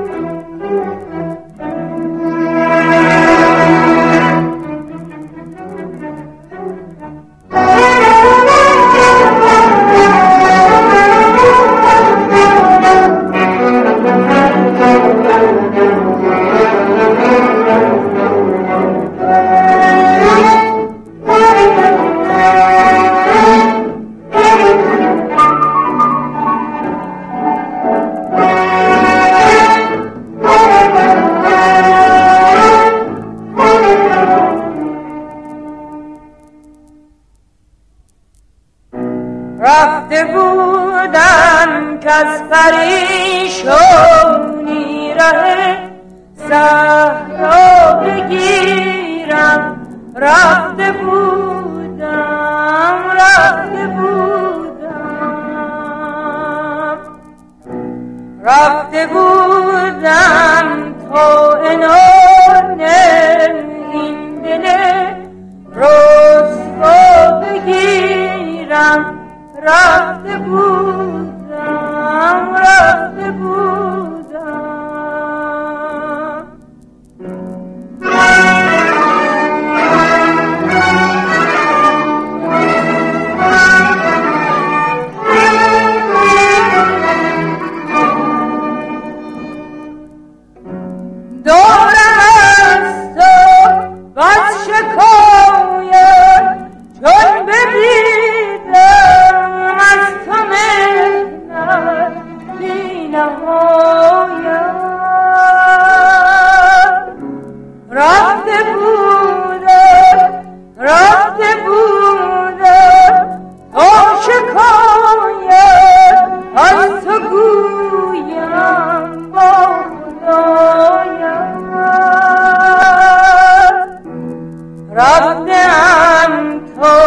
رفته بودم که از پریشانی ره صحرا بگیرم، رفته بودم تا عنان این دل رسوا بگیرم، رفته بودم دورم از تو بس شکایت چون بدیدم از تو منت بی نهایت. رفته بودم تا شکایت از تو گویم با خدایم. رفتم تا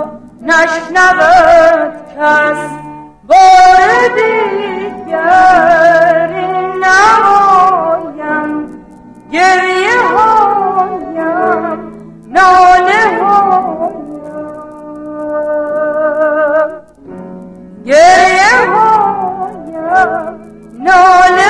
نشنود کس بار دیگر نمایم، گریه هایم ناله هایم، گریه هایم ناله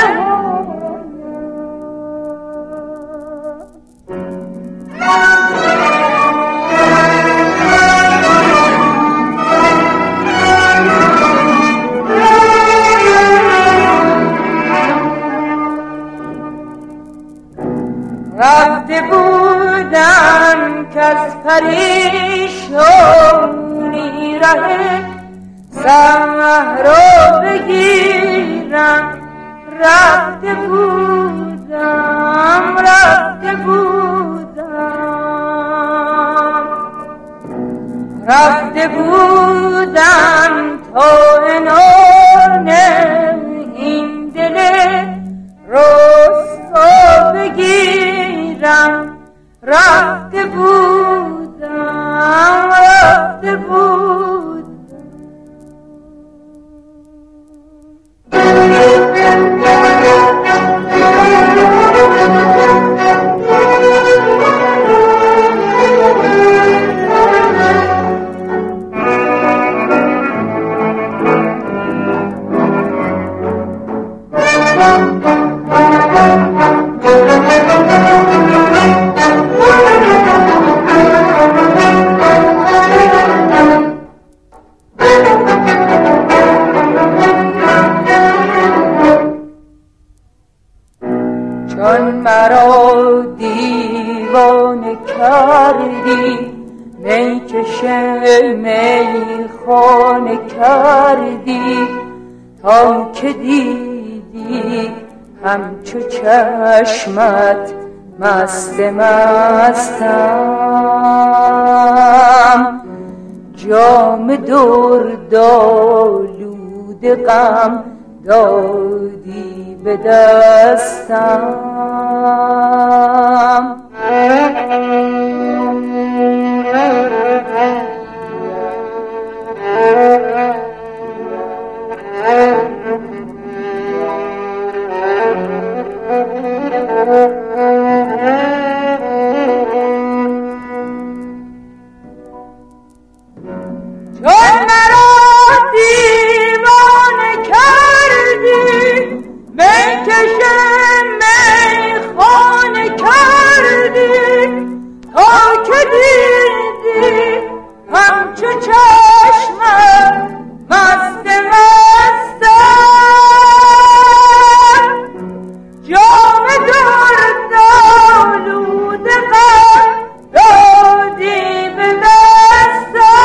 رفته بودم که از پریشانی ره صحرا بگیرم، رفته بودم تا عنان این دل رسوا بگیرم، رفته بودم چون مرا دیوانه کردی، میکشه میخانه کردی، تا که دیدی همچو چشمت مستم، جام دردآلود غم دادی به دستم. چون مرا دیوانه کردی، میکشم آنچه دیدی همچو چشمم مست مستم جام درد آلوده غم دادی به دستم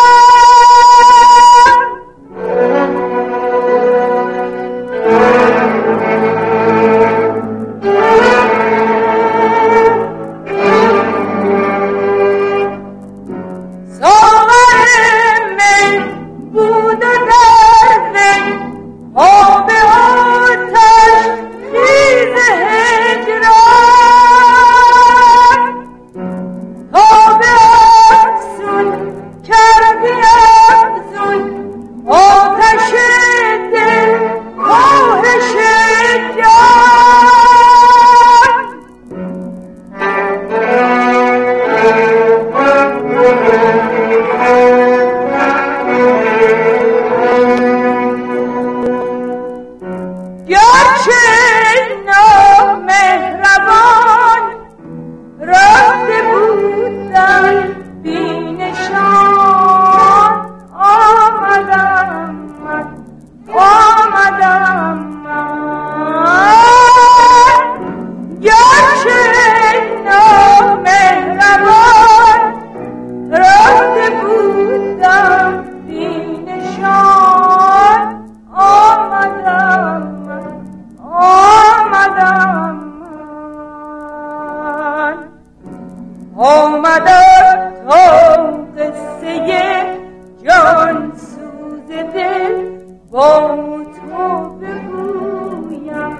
آمدم تا قصه جان سوز دل با تو بگویم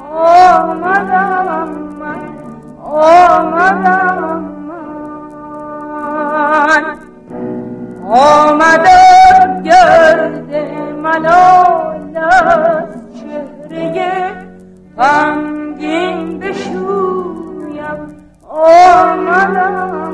آمدم آمدم گرد ملال از چهره غمگین بشویم آمدم